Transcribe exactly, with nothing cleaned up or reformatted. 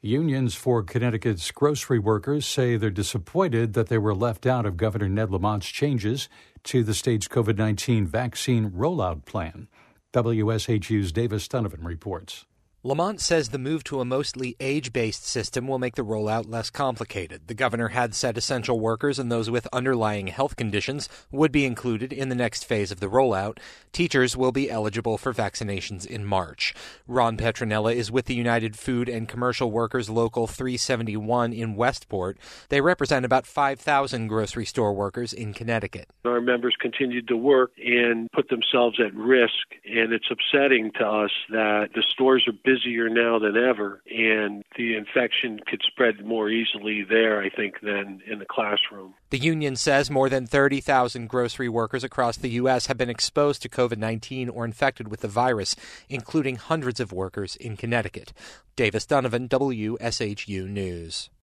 Unions for Connecticut's grocery workers say they're disappointed that they were left out of Governor Ned Lamont's changes to the state's COVID nineteen vaccine rollout plan. W S H U's Davis Donovan reports. Lamont says the move to a mostly age-based system will make the rollout less complicated. The governor had said essential workers and those with underlying health conditions would be included in the next phase of the rollout. Teachers will be eligible for vaccinations in March. Ron Petronella is with the United Food and Commercial Workers Local three seventy-one in Westport. They represent about five thousand grocery store workers in Connecticut. Our members continued to work and put themselves at risk, and it's upsetting to us that the stores are busy busier now than ever, and the infection could spread more easily there, I think, than in the classroom. The union says more than thirty thousand grocery workers across the U S have been exposed to COVID nineteen or infected with the virus, including hundreds of workers in Connecticut. Davis Donovan, W S H U News.